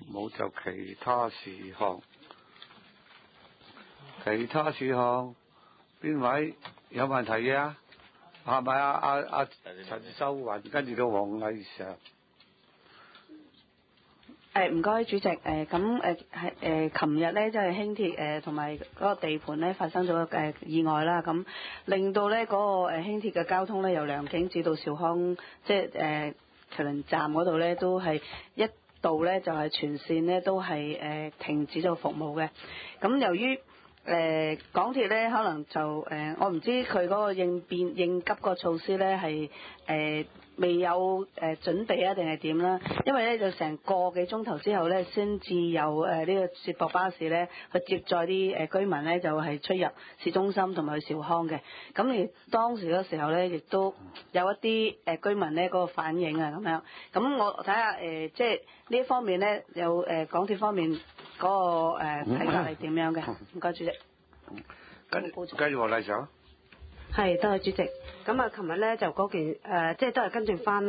冇就其他事項。其他事項邊位有問題嘅啊？係咪陳秀雲跟住到黃麗嫦？ 唔該主席，琴日咧即係輕鐵同埋嗰個地盤咧發生咗意外啦，咁令到咧嗰個輕鐵嘅交通咧由良景至到兆康，即係麒麟站嗰度咧都係一度咧就係全線咧都係停止咗服務嘅。咁由於港鐵咧可能就我唔知佢嗰個應急個措施咧係未有準備啊定係點啦？因為咧就成個幾鐘頭之後咧先至有呢個接駁巴士咧去接載啲居民咧就係出入市中心同埋去兆康嘅。咁而當時嗰時候咧亦都有一啲居民咧嗰個反應啊咁樣。咁我睇下即係呢一方面咧有港鐵方面嗰個睇法係點樣嘅？唔該主席。 跟住黃麗嫦。 係，多謝主席。咁啊，琴日咧就嗰件即係都係跟進翻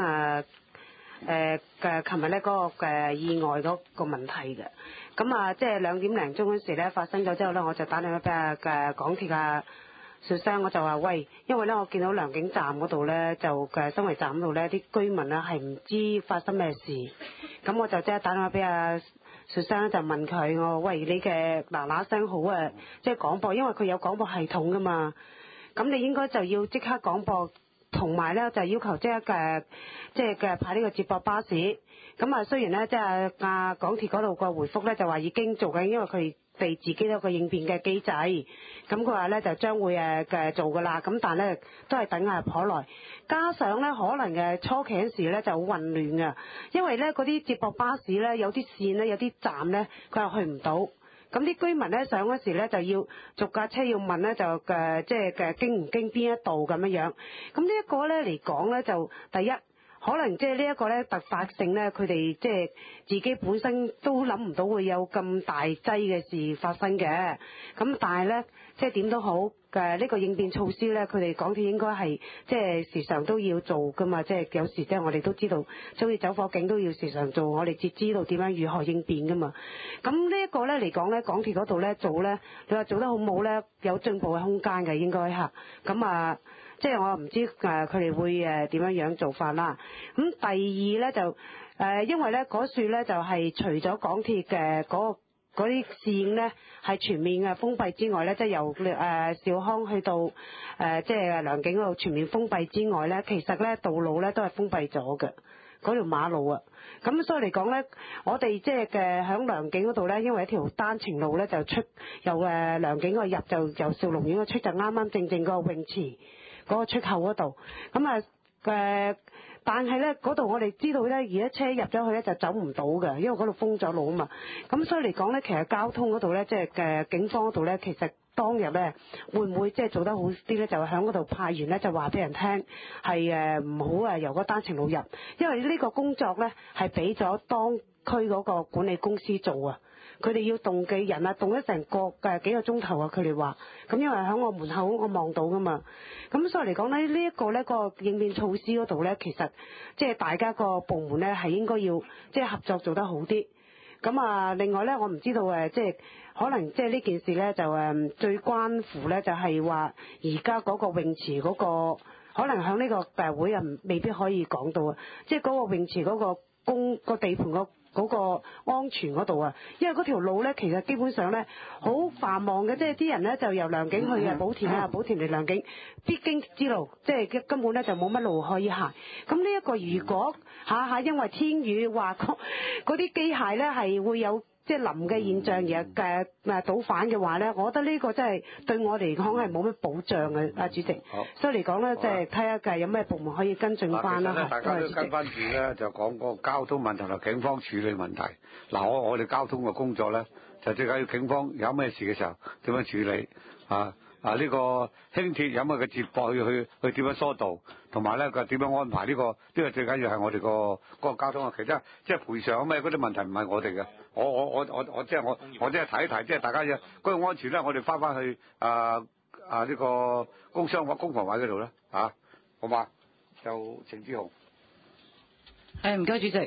琴日咧嗰個意外嗰個問題嘅。咁啊，即係2點零鐘嗰時咧發生咗之後咧，我就打電話俾港鐵小生，我就話喂，因為咧我見到良景站嗰度咧就新圍站嗰度咧啲居民咧係唔知發生咩事，咁我就即刻打電話俾小生就問佢，我話喂，你嘅嗱聲好即係廣播，因為佢有廣播系統噶嘛。咁你應該就要即刻廣播，同埋咧就要求即刻派呢個接駁巴士。咁啊，雖然咧即係港鐵嗰度個回覆咧就話已經做緊，因為佢哋自己都有個應變嘅機制。咁佢話咧就將會做噶啦。咁但係咧都係等下頗耐，加上咧可能初期嗰時咧就好混亂嘅，因為咧嗰啲接駁巴士咧有啲線咧有啲站咧佢又去唔到。咁啲居民咧上嗰時咧就要逐架車要問咧就即係經唔經邊一度咁樣樣。咁呢一個咧嚟講咧就第一可能即係呢一個咧突發性咧，佢哋即係自己本身都諗唔到會有咁大劑嘅事發生嘅。咁但係咧即係點都好呢個應變措施咧，佢哋港鐵應該係即係時常都要做噶嘛。即係有時即係我哋都知道，好似走火警都要時常做，我哋至知道點樣如何應變噶嘛。咁呢一個咧嚟講咧，港鐵嗰度咧做咧，你話做得好唔好咧？有進步嘅空間嘅應該嚇。咁啊，即係我唔知佢哋會點樣做法啦。咁第二咧就因為咧嗰處咧就係除咗港鐵嘅嗰啲線咧係全面嘅封閉之外咧，即係由兆康去到即係良景嗰度全面封閉之外咧，其實咧道路咧都係封閉咗嘅嗰條馬路啊。咁所以嚟講咧，我哋即係響良景嗰度咧，因為一條單程路咧就出由良景嗰度入，就由兆龍苑嗰出就啱啱正正個泳池嗰個出口嗰度。咁但係咧嗰度我哋知道咧，而家車入咗去咧就走唔到嘅，因為嗰度封咗路啊嘛。咁所以嚟講咧，其實交通嗰度咧，即係警方嗰度咧，其實當日咧會唔會即係做得好啲咧？就喺嗰度派員咧，就話俾人聽係唔好由個單程路入，因為呢個工作咧係俾咗當區嗰個管理公司做啊。佢哋要動嘅人啊，動咗成幾個鐘頭啊！佢哋話，咁因為喺我門口我望到噶嘛，咁所以嚟講咧，呢一個咧個應變措施嗰度咧，其實即係大家個部門咧係應該要即係合作做得好啲。咁啊，另外咧，我唔知道即係可能即係呢件事咧就最關乎咧就係話而家嗰個泳池嗰個可能喺呢個會啊未必可以講到啊，即係嗰個泳池嗰個地盤嗰個安全嗰度啊，因為嗰條路咧，其實基本上咧好繁忙嘅，即係啲人咧就由良景去寶田啊，寶田嚟良景必經之路，即係根本咧就冇乜路可以行。咁呢一個如果下下因為天雨話嗰啲機械咧係會有即係淋嘅現象而倒反嘅話咧，我覺得呢個真係對我嚟講係冇乜保障嘅，主席。所以嚟講咧，即係睇下有咩部門可以跟進翻啦。 大家都跟翻住咧，就講嗰個交通問題同警方處理問題。嗱，我哋交通嘅工作咧，就最緊要警方有咩事嘅時候點樣處理呢個輕鐵有乜嘅接駁去點樣疏導，同埋咧佢點樣安排呢個最緊要係我哋嗰個交通啊。其實即係賠償咩嗰啲問題唔係我哋嘅，我即係提一提，即係大家嗰個安全咧，我哋翻去呢個工房委嗰度咧好嘛？就程志雄。 唔該主席。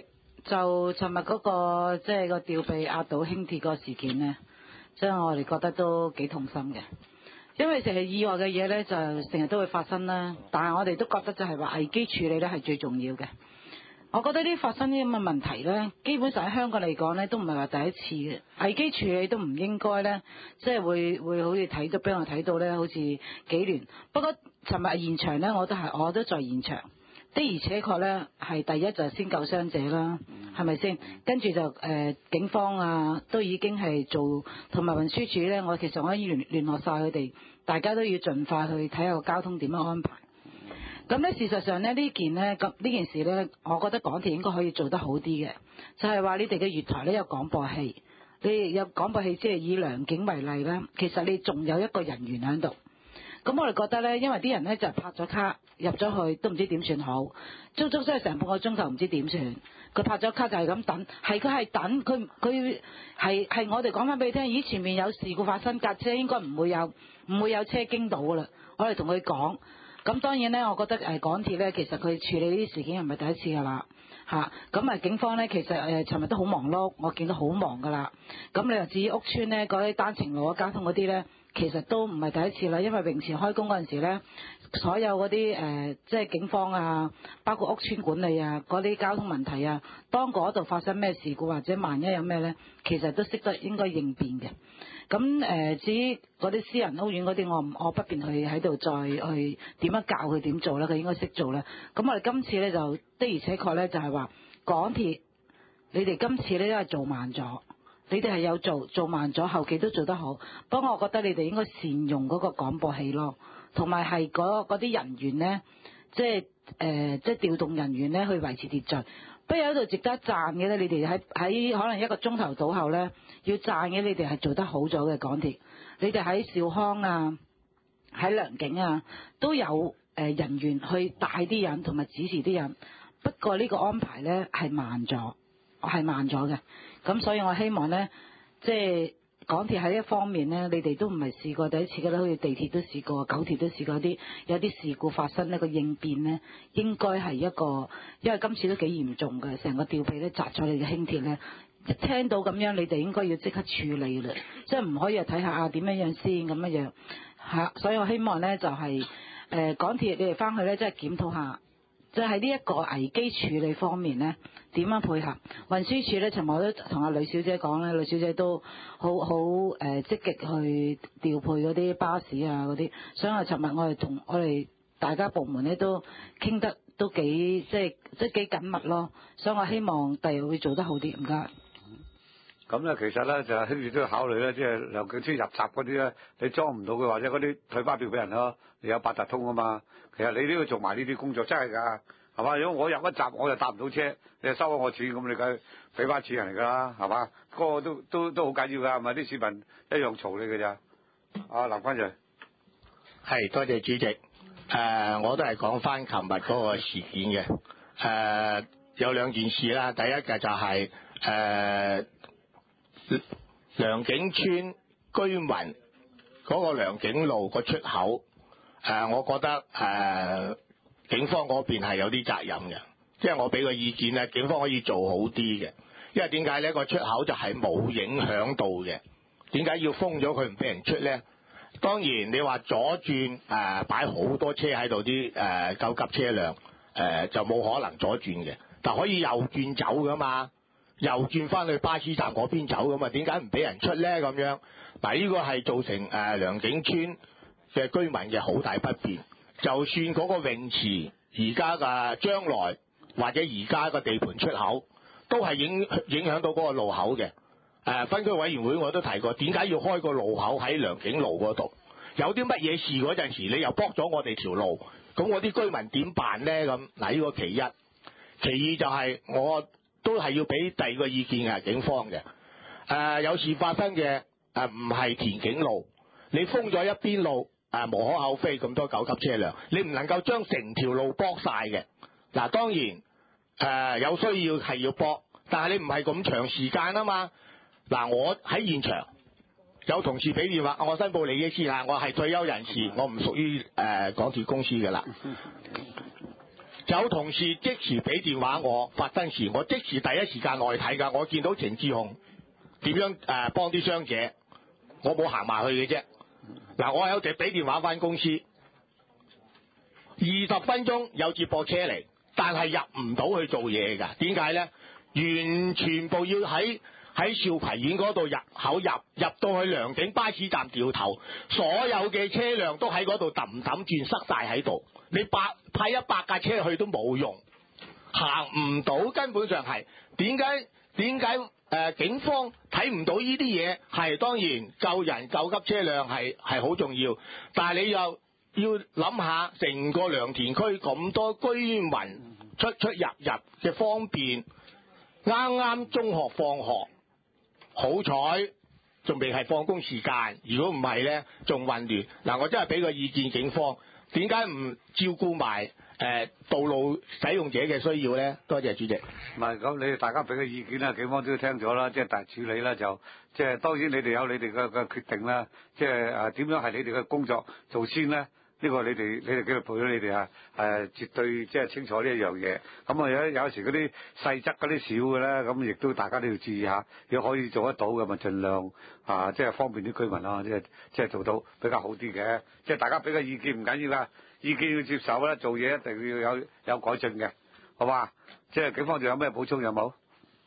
就尋日嗰個即係個吊臂壓到輕鐵嗰個事件呢，即係我哋覺得都幾痛心嘅。因為成日意外嘅嘢呢，就成日都會發生啦，但係我哋都覺得就係話危機處理呢係最重要嘅。我覺得呢發生呢咁嘅問題呢，基本上喺香港嚟講呢，都唔係話第一次嘅。危機處理都唔應該呢，即係會好似睇到俾我睇到呢，好似幾亂。不過尋日現場呢，我都在現場。的而且確咧，係第一就先救傷者啦，係咪先？跟住就警方啊，都已經係做，同埋運輸署咧，其實我已經聯絡晒佢哋，大家都要盡快去睇下個交通點樣安排。咁咧事實上咧，呢件事咧，我覺得港鐵應該可以做得好啲嘅，就係話你哋嘅月台咧有廣播器，你有廣播器即係以良景為例啦，其實你仲有一個人員喺度。咁我哋覺得咧，因為啲人咧就拍咗卡入咗去，都唔知點算好，足真係成半個鐘頭唔知點算。佢拍咗卡就係咁等，佢係等，佢係我哋講翻俾你聽，咦前面有事故發生，架車應該唔會有車經到噶啦。我哋同佢講，咁當然咧，我覺得港鐵咧，其實佢處理呢啲事件係唔係第一次噶啦嚇。咁警方咧其實尋日都好忙碌，我見到好忙噶啦。咁你又至於屋邨咧嗰啲單程路嘅交通嗰啲咧，其實都唔係第一次啦，因為泳池開工嗰陣時咧，所有嗰啲即係警方啊，包括屋邨管理啊，嗰啲交通問題啊，當嗰度發生咩事故或者萬一有咩咧，其實都識得應該應變嘅。咁至於嗰啲私人屋苑嗰啲，我不便去喺度再去點樣教佢點做啦，佢應該識做啦。咁我哋今次咧就的而且確咧就係話港鐵，你哋今次咧都係做慢咗。你哋係有做慢咗，後期都做得好。不過我覺得你哋應該善用嗰個廣播器咯，同埋係嗰啲人員呢，即係調動人員呢去維持秩序。不過有一度值得讚嘅咧，你哋喺可能一個鐘頭到後呢，要讚嘅你哋係做得好咗嘅港鐵。你哋喺兆康啊，喺良景啊，都有人員去帶啲人同埋指示啲人。不過呢個安排呢係慢咗嘅。咁所以我希望呢，即係港鐵喺呢一方面呢，你哋都唔係試過第一次嘅啦，好似地鐵都試過，九鐵都試過有啲事故發生呢個應變呢，應該係一個，因為今次都幾嚴重嘅，成個吊臂都砸咗你嘅輕鐵呢。一聽到咁樣，你哋應該要即刻處理啦，即係唔可以睇下點樣先咁樣嚇。所以我希望呢，就係港鐵你哋翻去呢，即係檢討下。就係呢一個危機處理方面呢，點樣配合？運輸署呢，尋日我都同阿呂小姐講咧，呂小姐都好積極去調配嗰啲巴士啊嗰啲，所以尋日我哋同我哋大家部門呢都傾得都幾即係幾緊密咯，所以我希望第日會做得好啲，唔該。 咁咧，其實咧就係輕鐵都要考慮咧，即係梁景村入閘嗰啲咧，你裝唔到嘅，或者嗰啲退巴票俾人咯，你有八達通啊嘛。其實你都要做埋呢啲工作，真係㗎，係嘛？如果我入一閘我就搭唔到車，你就收咗我錢，咁你梗係俾翻錢人嚟㗎啦，係嘛？嗰個都好緊要㗎，係咪？啲市民一樣嘈你㗎咋？啊，林君瑞， 係多謝主席。我都係講翻琴日嗰個事件嘅。有兩件事啦，第一嘅就係良景村居民嗰個良景路個出口，我覺得警方嗰邊係有啲責任嘅，即係我俾個意見咧，警方可以做好啲嘅，因為點解呢個出口就係冇影響到嘅，點解要封咗佢唔俾人出呢？當然你話左轉擺好多車喺度啲救急車輛就冇可能左轉嘅，但可以右轉走噶嘛，右轉翻去巴士站嗰邊走噶嘛，點解唔俾人出呢？咁樣嗱，呢個係造成良景村嘅居民嘅好大不便。就算嗰個泳池而家嘅將來或者而家個地盤出口都係影響到嗰個路口嘅。分區委員會我都提過，點解要開個路口喺良景路嗰度？有啲乜嘢事嗰陣時，你又block咗我哋條路，咁我啲居民點辦呢？咁嗱，呢個其一。其二就係我都係要俾第二個意見嘅警方嘅。有事發生嘅唔係田徑路，你封咗一邊路。無可厚非，咁多救急車輛，你唔能夠將成條路駁晒嘅。嗱，當然有需要係要駁，但係你唔係咁長時間啊嘛。嗱，我喺現場有同事俾電話，我申報利益先嚇，我係退休人士，我唔屬於港鐵公司嘅啦。 有同事即時俾電話我發生事，我即時第一時間落去睇㗎。我見到程志雄點樣幫啲傷者，我冇行埋去嘅啫。嗱，我有時俾電話翻公司，20分鐘有接駁車嚟，但係入唔到去做嘢㗎。點解呢？完全部要喺兆葵苑嗰度入口入到去良景巴士站掉頭，所有嘅車輛都喺嗰度揼轉塞晒喺度。你派100架車去都冇用，行唔到，根本上係點解警方睇唔到呢啲嘢？係當然救人救急車輛係好重要，但係你又要諗下成個良田區咁多居民出入嘅方便，啱啱中學放學，好彩仲未係放工時間，如果唔係呢，仲混亂。嗱，我真係俾個意見警方，點解唔照顧埋道路使用者嘅需要呢？多謝主席。 唔係咁，你哋大家俾個意見啦，警方都聽咗啦，即係大處理啦，就即係當然你哋有你哋嘅決定啦，即係點樣係你哋嘅工作做先呢？呢個你哋紀律部隊你哋絕對即係清楚呢一樣嘢。咁啊有時嗰啲細則嗰啲少嘅咧，咁亦都大家都要注意下。如果可以做得到嘅，咪盡量即係方便啲居民啦，即係做到比較好啲嘅。即係大家俾個意見唔緊要啦，意見要接受啦，做嘢一定要有改進嘅，好嘛？即係警方仲有咩補充有冇？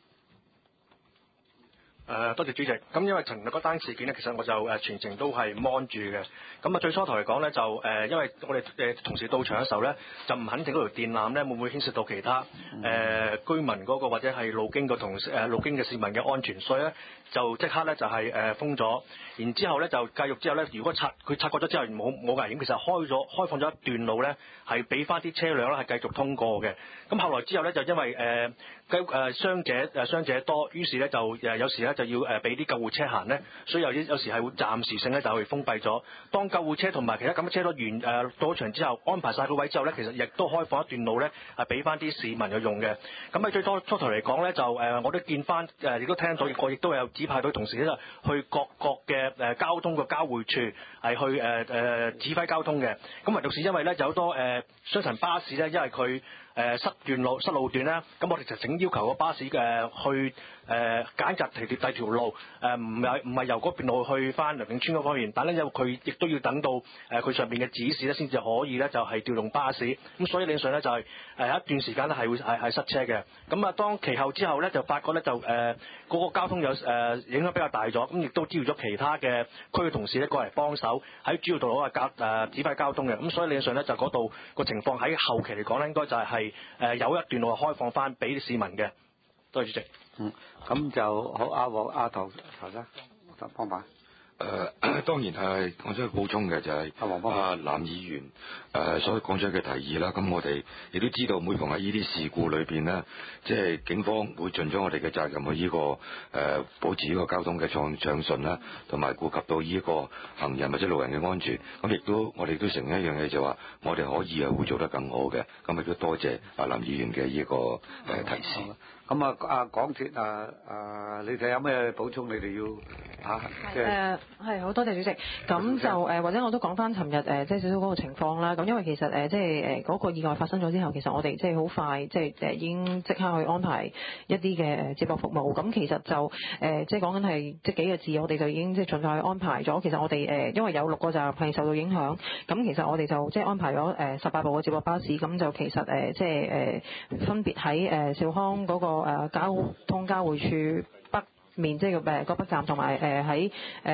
多謝主席。咁因為尋日嗰單事件呢，其實我就全程都係 mon 住嘅。咁啊最初頭嚟講呢，就因為我哋同事到場嘅時候呢，就唔肯定嗰條電纜呢會唔會牽涉到其他居民嗰個或者係路經嘅路經嘅市民嘅安全，所以呢，就即刻呢就係封咗。然之後呢，就繼續之後呢，如果佢察覺咗之後冇危險，其實開放咗一段路呢，係俾翻啲車輛呢係繼續通過嘅。咁後來之後呢，就因為傷者多，於是呢，就有時呢，就要俾啲救護車行呢，所以有時係會暫時性呢，就係封閉咗。當救護車同埋其他咁嘅車都到場之後，安排晒個位之後呢，其實亦都開放一段路呢，係俾翻啲市民去用嘅。咁喺最初頭嚟講呢，就我都見翻亦都聽到，我亦都有指派到同事呢，去各嘅交通嘅交匯處係去指揮交通嘅。咁唯獨是因為呢，有好多雙層巴士呢，因為佢失路段咧，咁我哋就整要求個巴士去揀擇第二條路，唔係由嗰邊路去翻良景村嗰方面，但係咧因為佢亦都要等到佢上邊嘅指示咧，先至可以咧就係調動巴士，咁所以理論上咧就係一段時間咧係會係塞車嘅。咁啊，當其後之後咧就發覺咧就嗰個交通有影響比較大咗，咁亦都招咗其他嘅區嘅同事咧過嚟幫手喺主要道路指揮交通嘅，咁所以理論上咧就嗰度個情況喺後期嚟講咧應該就係有一段路開放翻俾啲市民嘅。多謝主席。 咁就好。阿唐生幫辦。 當然係，我想補充嘅就係阿藍議員所講出嘅提議啦。咁我哋亦都知道，每逢喺呢啲事故裏邊呢，即係警方會盡咗我哋嘅責任去呢個保持呢個交通嘅暢順啦，同埋顧及到呢個行人或者路人嘅安全。咁亦都我哋都承認一樣嘢，就話我哋可以會做得更好嘅。咁亦都多謝阿藍議員嘅呢個提示。 咁港鐵你哋有咩補充？你哋要即係係好多謝主席。咁就或者我都講翻尋日即係少少嗰個情況啦。咁因為其實即係嗰個意外發生咗之後，其實我哋即係好快即係已經即刻去安排一啲嘅接駁服務。咁其實就即係講緊係即係幾個字，我哋就已經即係盡快去安排咗。其實我哋因為有6個站係受到影響，咁其實我哋就即係安排咗18部嘅接駁巴士。咁就其實即係分別喺兆康嗰個交通交匯處北面，即係個北站，同埋喺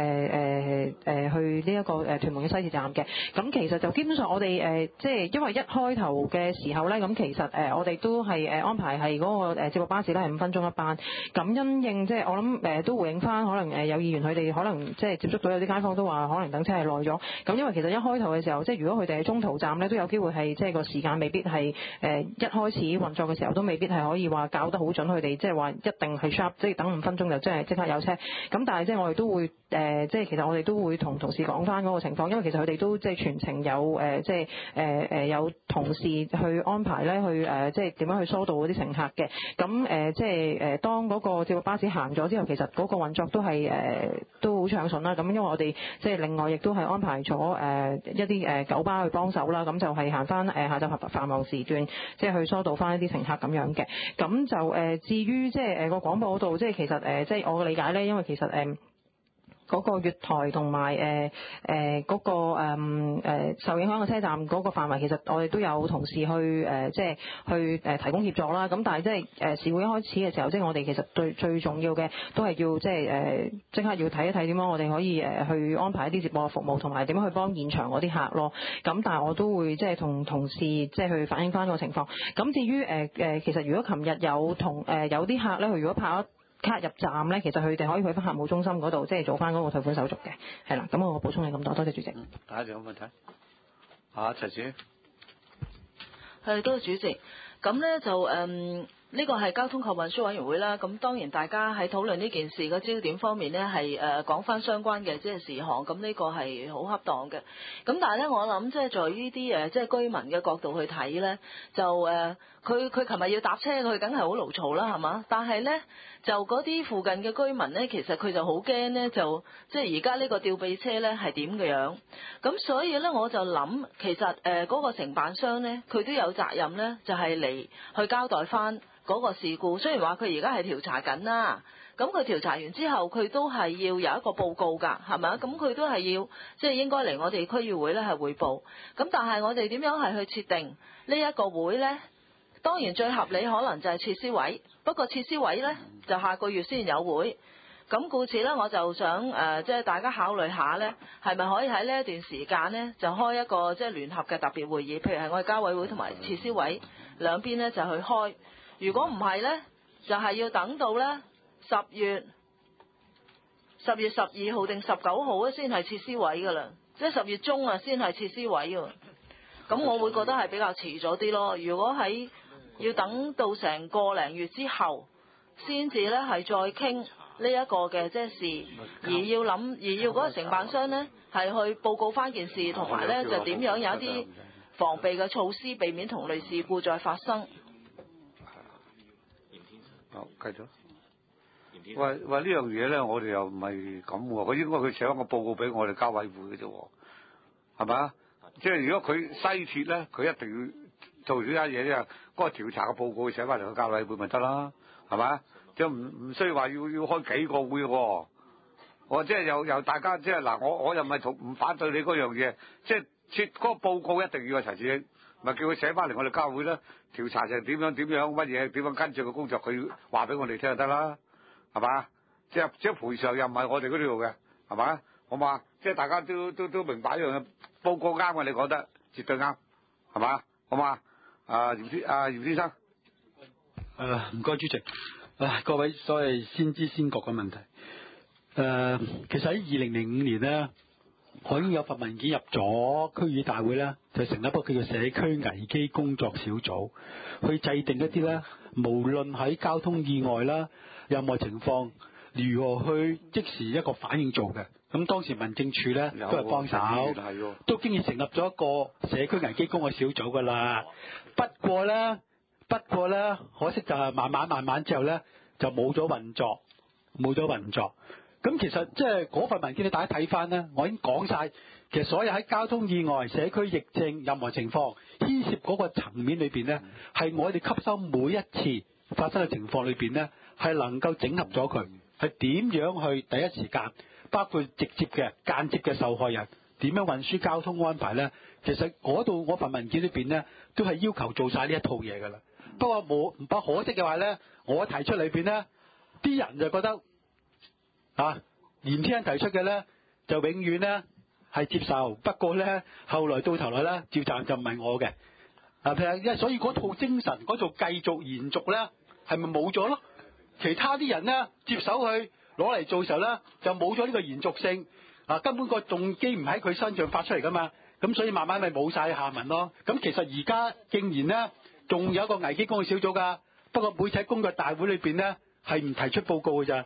去呢一個屯門嘅西鐵站嘅。咁其實就基本上我哋即係因為一開頭嘅時候咧，咁其實我哋都係安排係嗰個接駁巴士咧係5分鐘一班。咁因應即係我諗都回應翻，可能有議員佢哋可能即係接觸到有啲街坊都話可能等車係耐咗。咁因為其實一開頭嘅時候，即係如果佢哋喺中途站咧，都有機會係即係個時間未必係一開始運作嘅時候都未必係可以話校得好準，佢哋即係話一定係 sharp， 即係等5分鐘就即係即刻有車。咁但係即係我哋都會即係其實我哋都會同同事講翻嗰個情況，因為其實佢哋都即係全程有即係有同事去安排咧，去即係點樣去疏導嗰啲乘客嘅。咁即係當嗰個接駁巴士行咗之後，其實嗰個運作都係都好暢順啦。咁因為我哋即係另外亦都係安排咗一啲九巴去幫手啦，咁就係行翻下晝繁忙時段，即係去疏導翻一啲乘客咁樣嘅。咁就至於即係個廣播嗰度，即係其實即係我嘅理解咧，因為其實嗰個月台同埋嗰個受影響嘅車站嗰個範圍，其實我哋都有同事去即係去提供協助啦。咁但係即係事會一開始嘅時候，即係我哋其實最重要嘅都係要即係即刻要睇一睇點樣我哋可以去安排一啲接駁服務，同埋點樣去幫現場嗰啲客咯。咁但係我都會即係同同事即係去反映翻個情況。咁至於其實如果琴日有有啲客咧，佢如果拍卡入站咧，其實佢哋可以去翻客務中心嗰度，即係做翻嗰個退款手續嘅，係啦。咁我補充係咁多，多謝主席。 大家仲有問題？陳主席， 係多謝主席。咁咧就呢個係交通及運輸委員會啦，咁當然大家喺討論呢件事嘅焦點方面呢，係講翻相關嘅即係事項，咁呢個係好恰當嘅。咁但係呢，我諗即係在於啲即係居民嘅角度去睇呢，就佢琴日要搭車，佢梗係好勞嘈啦，係嘛？但係呢，就嗰啲附近嘅居民呢，其實佢就好驚呢，就即係而家呢個吊臂車呢係點嘅樣。咁所以呢，我就諗其實嗰個承辦商呢，佢都有責任呢，就係嚟去交代翻嗰個事故。雖然話佢而家係調查緊啦，咁佢調查完之後，佢都係要有一個報告㗎，係咪？咁佢都係要即係應該嚟我哋區議會咧係匯報。咁但係我哋點樣係去設定呢一個會呢？當然最合理可能就係設施委，不過設施委呢，就下個月先有會。咁故此呢，我就想即係大家考慮下呢，係咪可以喺呢一段時間呢，就開一個即係聯合嘅特別會議，譬如係我哋交委會同埋設施委兩邊呢，就去開。如果唔係呢，就係要等到呢10月12號定19號先係設施委㗎啦，即係10月中啊先係設施委喎。咁我會覺得係比較遲咗啲咯。如果喺要等到成個零月之後，先至呢係再傾呢一個嘅即係事，而要嗰個承辦商呢係去報告翻件事，同埋呢就點樣有一啲防備嘅措施，避免同類事故再發生。 好，繼續。喂，呢樣嘢咧，我哋又唔係咁喎。佢應該佢寫一個報告俾我哋交委會嘅啫，係咪啊？即係如果佢西鐵咧，佢一定要做呢家嘢咧，嗰個調查嘅報告寫翻嚟個交委會咪得啦，係咪啊？即係唔需要話要開幾個會喎。我即係又大家即係嗱，我又唔係唔反對你嗰樣嘢，即係設嗰個報告一定要陳志英，咪叫佢寫翻嚟我哋交會啦。調查就點樣乜嘢點樣跟住個工作，佢話俾我哋聽就得啦，係嘛？即係賠償又唔係我哋嗰度嘅，係嘛？好嘛？即係大家都明白一樣嘅，報告啱嘅，你講得絕對啱，係嘛？好嘛？姚先生， 唔該主席，各位所謂先知先覺嘅問題，其實喺2005年咧，我已經有份文件入咗區議大會咧，就成立一個叫做社區危機工作小組，去制定一啲咧，無論喺交通意外啦，任何情況，如何去即時一個反應做嘅。咁當時民政處咧都係幫手，都經已成立咗一個社區危機工作小組噶啦。不過咧，可惜就係慢慢之後咧，就冇咗運作。咁其實即係嗰份文件，你大家睇翻咧，我已經講晒，其實所有喺交通意外、社區疫症任何情況牽涉嗰個層面裏邊咧，係我哋吸收每一次發生嘅情況裏邊咧，係能夠整合咗佢，係點樣去第一時間，包括直接嘅、間接嘅受害人點樣運輸交通安排咧，其實嗰度我份文件裏邊咧，都係要求做晒呢一套嘢㗎啦。不過可惜嘅話咧，我提出裏邊咧，啲人就覺得年輕人提出嘅咧，就永遠咧係接受。不過咧，後來到頭來咧，召集就唔係我嘅。因為所以嗰套精神嗰套繼續延續咧，係咪冇咗咯？其他啲人咧接手去攞嚟做嘅時候咧，就冇咗呢個延續性。根本個動機唔喺佢身上發出嚟噶嘛。咁所以慢慢咪冇晒下文咯。咁其實而家竟然咧，仲有一個危機工作小組㗎。不過每次喺工作大會裏邊咧，係唔提出報告㗎咋。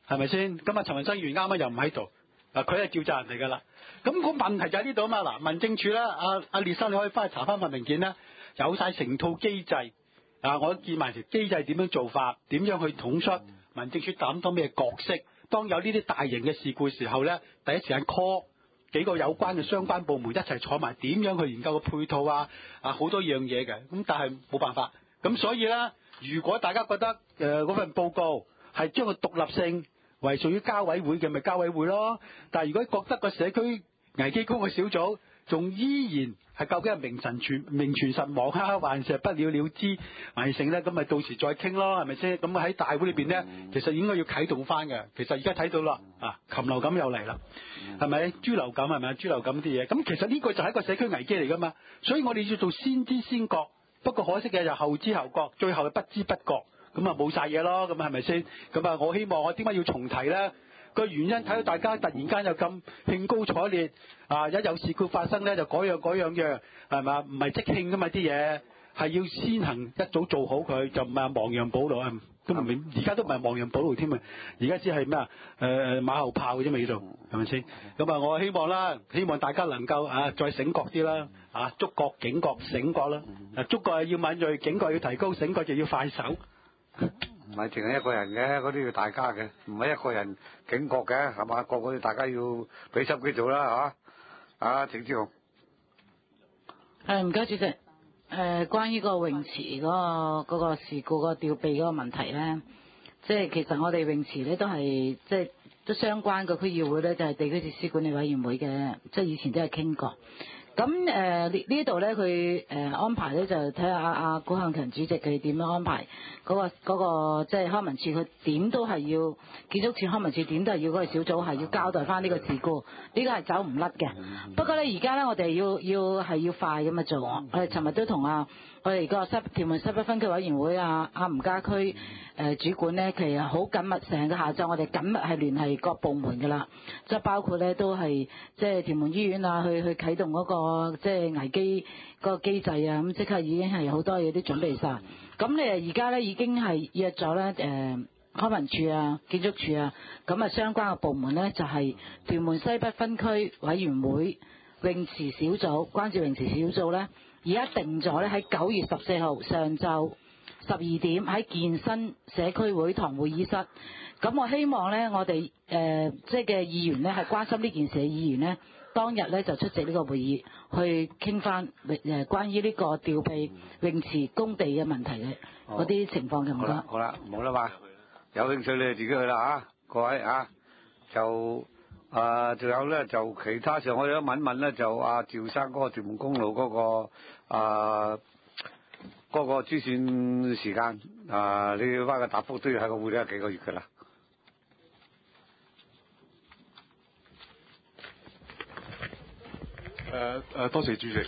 係咪先？咁啊，陳雲生議員啱啱又唔喺度，佢係召集人嚟㗎啦。咁個問題就喺呢度啊嘛。嗱，民政處啦，阿列生你可以翻去查翻份文件啦，有晒成套機制。我見埋條機制點樣做法，點樣去統出民政處擔當咩角色。當有呢啲大型嘅事故時候咧，第一時間 call 幾個有關嘅相關部門一齊坐埋，點樣去研究個配套好多樣嘢嘅。咁但係冇辦法。咁所以咧，如果大家覺得嗰份報告係將個獨立性為屬於交委會嘅，咪交委會咯。但係如果覺得個社區危機工嘅小組仲依然係究竟係名存實亡還是不了了之還成咧，咁咪到時再傾咯，係咪先？咁喺大會裏邊咧，其實應該要啟動翻嘅。其實而家睇到啦，禽流感又嚟啦，係咪？豬流感係咪？豬流感啲嘢，咁其實呢個就係一個社區危機嚟噶嘛。所以我哋要做先知先覺，不過可惜嘅就後知後覺，最後係不知不覺，咁啊冇晒嘢咯。咁係咪先？咁啊，我希望我點解要重提咧？個原因睇到大家突然間又咁興高采烈，一有事故發生咧就嗰樣係嘛？唔係即興噶嘛，啲嘢係要先行一早做好佢，就唔係亡羊補牢啊！都唔明，而家都唔係亡羊補牢添啊！而家只係咩馬後炮嘅啫嘛，呢度係咪先？咁啊，我希望啦，希望大家能夠再醒覺啲啦，觸覺、警覺、醒覺啦。觸覺要敏鋭，警覺要提高，醒覺就要快手。 唔係淨係一個人嘅，嗰啲要大家嘅，唔係一個人警覺嘅，係嘛？個個大家要俾心機做啦，程志雄。 唔該主席。關於個泳池嗰個事故個吊臂嗰個問題咧，即係其實我哋泳池咧都係即係都相關個區議會咧，就係地區設施管理委員會嘅，即係以前都係傾過。咁呢度咧，佢安排咧就睇下阿古向強主席佢點樣安排嗰個即係康文署，佢點都係要建築署康文署點都係要嗰個小組係要交代翻呢個事故，呢個係走唔甩嘅。不過咧，而家咧我哋要快咁做。我哋尋日都同我哋個屯門西北分區委員會阿吳家駒主管咧，其實好緊密，成個下晝我哋緊密係聯繫各部門㗎啦，即係包括咧都係即係屯門醫院去啟動嗰個即係危機嗰個機制啊，咁即刻已經係好多嘢都準備晒。咁你而家咧已經係約咗咧康文署啊、建築署啊，咁相關嘅部門咧就係屯門西北分區委員會泳池小組，關注泳池小組咧，而家定咗咧喺9月14號上晝12點喺健身社區會堂會議室。咁我希望咧，我哋即係嘅議員咧，係關心呢件事嘅議員咧，當日咧就出席呢個會議，去傾翻關於呢個吊臂泳池工地嘅問題嘅嗰啲情況嘅。唔該。 好啦，冇啦嘛，有興趣你哋自己去啦各位就仲有咧就其他上我哋都問問咧，就趙生嗰個屯門公路嗰個珠線時間你要翻個答覆都要喺個會咧幾個月㗎啦。 多謝主席。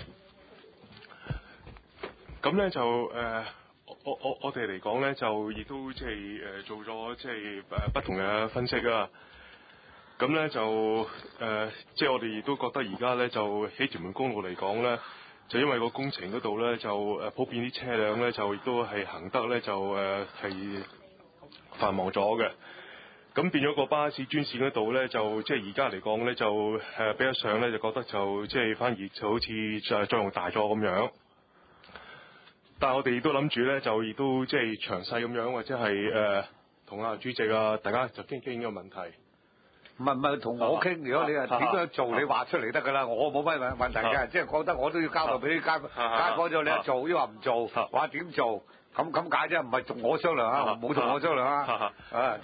咁咧就我哋嚟講咧，就亦都即係做咗即係不同嘅分析啦。咁咧就即係我哋亦都覺得而家咧就喺屯門公路嚟講咧，就因為個工程嗰度咧就普遍啲車輛咧就亦都係行得咧就係繁忙咗嘅。咁變咗個巴士專線嗰度咧，就即係而家嚟講咧，就比較上咧，就覺得就即係反而就好似作用大咗咁樣。但係我哋亦都諗住咧，就亦都即係詳細咁樣，或者係同阿主席大家就傾呢個問題。 唔係同我傾，如果你係點樣做，你話出嚟得㗎啦，我冇乜問題嘅，即係覺得我都要交代俾啲街坊咗，你做，抑或唔做，話點做？咁解啫，唔係同我商量冇同我商量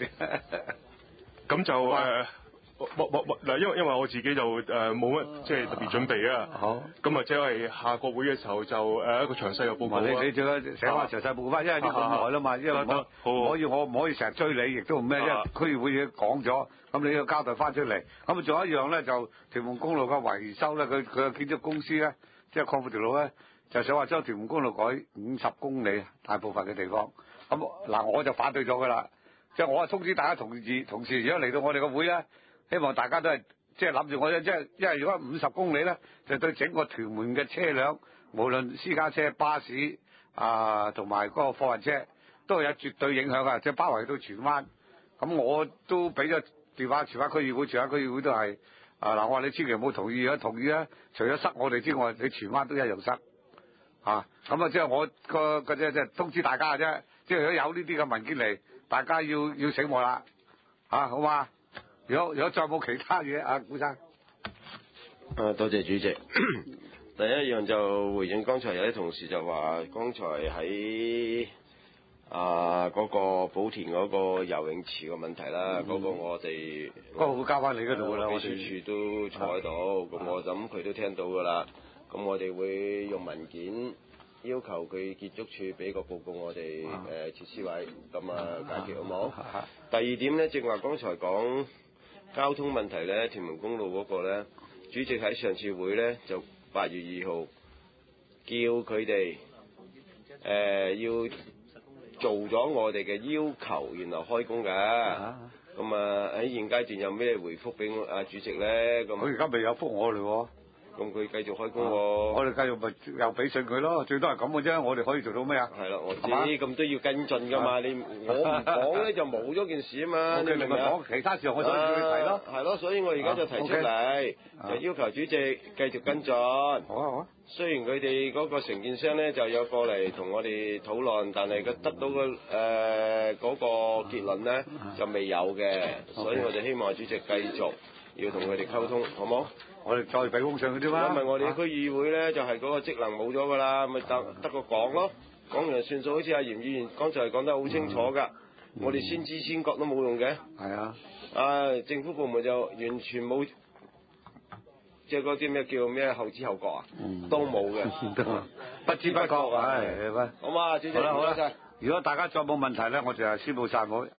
咁就嗱，因為我自己就冇乜即係特別準備啊。好。咁即係下個會嘅時候就一個詳細嘅報告。 你最緊寫翻詳細報告翻，因為呢個咁耐啦嘛，因為我唔可以成日追你，亦都唔咩，因為區議會已經講咗，咁你要交代翻出嚟。咁仲有一樣咧，就屯門公路嘅維修咧，佢嘅建築公司咧，即係擴闊條路咧。就想話將屯門公路改50公里，大部分嘅地方。咁嗱，我就反對咗㗎啦。即係我通知大家同事，如果嚟到我哋個會咧，希望大家都係即係諗住我，即係因為如果50公里咧，就對整個屯門嘅車輛，無論私家車、巴士同埋嗰個貨運車，都係有絕對影響㗎。即係包圍到荃灣咁我都俾咗電話荃灣區議會，荃灣區議會都係嗱，我話你千祈唔好同意，如果同意咧，除咗塞我哋之外，你荃灣都一樣塞咁即係我個即係通知大家嘅啫，即係如果有呢啲嘅文件嚟，大家要醒我啦好嘛？如果再冇其他嘢，古生。 多謝主席。第一樣就回應剛才有啲同事就話，剛才喺嗰個寶田嗰個游泳池嘅問題啦，嗰個我哋嗰個會交翻你嗰度㗎啦， 秘書處都坐喺度，咁我諗佢都聽到㗎啦。咁我哋會用文件要求佢建築署俾個報告我哋設施位，咁解決好冇？第二點呢，正話剛才講交通問題呢，屯門公路嗰個呢，主席喺上次會呢，就8月2號叫佢哋要做咗我哋嘅要求，然後開工㗎。咁喺現階段有咩回覆俾主席呢？咁佢而家未有覆我哋喎。 咁佢繼續開工喎。 我哋繼續咪又俾信佢咯，最多係咁嘅啫。我哋可以做到咩啊？ 係啦，我知，咁都要跟進㗎嘛。我唔講咧就冇咗件事啊嘛。你明唔明啊？ 講其他事我想叫你提咯。 係咯，所以我而家就提出嚟，就要求主席繼續跟進。 好啊。雖然佢哋嗰個承建商咧就有過嚟同我哋討論，但係佢得到嗰個結論咧就未有嘅，所以我哋希望主席繼續要同佢哋溝通，好冇？ 我哋再俾封信佢啫嘛。 因為我哋區議會咧就係嗰個職能冇咗㗎啦，咪得個講咯，講完就算數。好似阿嚴議員剛才講得好清楚㗎，我哋先知先覺都冇用嘅。 係啊。 政府部門就完全冇，即係嗰啲咩叫咩後知後覺啊，都冇嘅， 不知不覺。好嘛， 主席。 好啦。如果大家再冇問題咧，我就係宣佈散會。